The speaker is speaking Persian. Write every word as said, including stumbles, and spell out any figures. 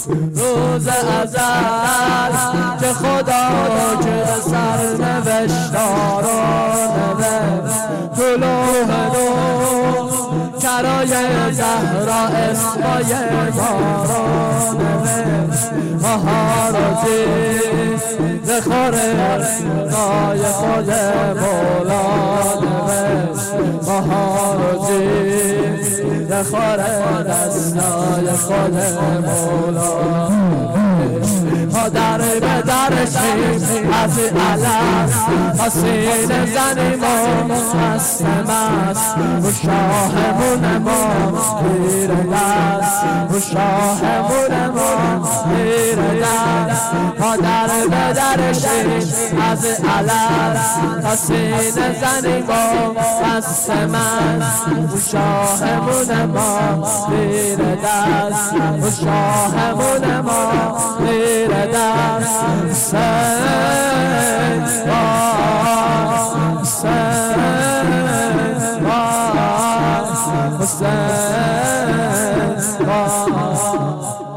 روز ازل که خدا که سرنوشتار نوشت تو لوح نور کرای زهرا اسمای ما را نوشت ماها را زیر خوره رای خود مولا نوشت ماها را زیر خوره دستای خود مولا ما در به درشیم از علم حسین زنیم و مست مست و شاهمون ما گیر دست و شاهمون ما گیر دست ما در به درشیم از علم حسین زنیم و مست مست و شاهمون ما گیر دست و شاهمون ما گیر دست حسین حسین حسین